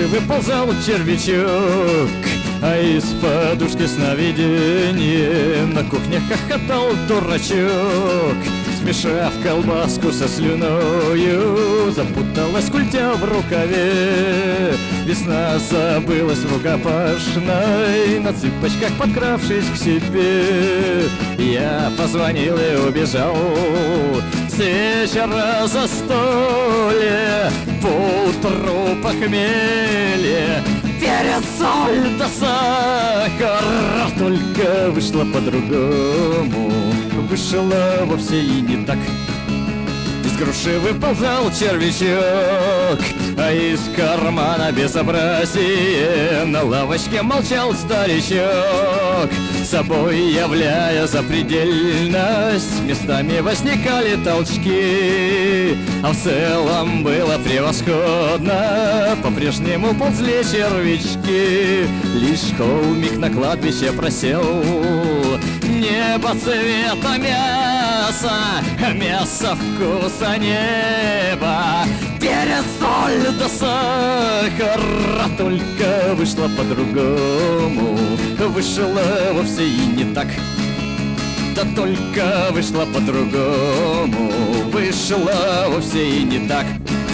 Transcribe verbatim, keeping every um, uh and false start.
выползал червячок, а из подушки сновидения на кухне хохотал дурачок. Смешав колбаску со слюною, запуталась культя в рукаве. Весна забылась в рукопашной, на цыпочках подкравшись к себе. Я позвонил и убежал с вечера застолья, поутру похмелье, перец, соль да сахар. Только вышло по-другому, вышло вовсе и не так. Из груши выползал червячок, а из кармана безобразие на лавочке молчал старичок. Собой являя запредельность, местами возникали толчки, а в целом было превосходно, по-прежнему ползли червячки. Лишь холмик на кладбище просел, небо цвета мяса, мясо вкуса неба, перец, соль да сахар. А только вышло по-другому, вышло вовсе и не так. Да только вышло по-другому, вышло вовсе и не так.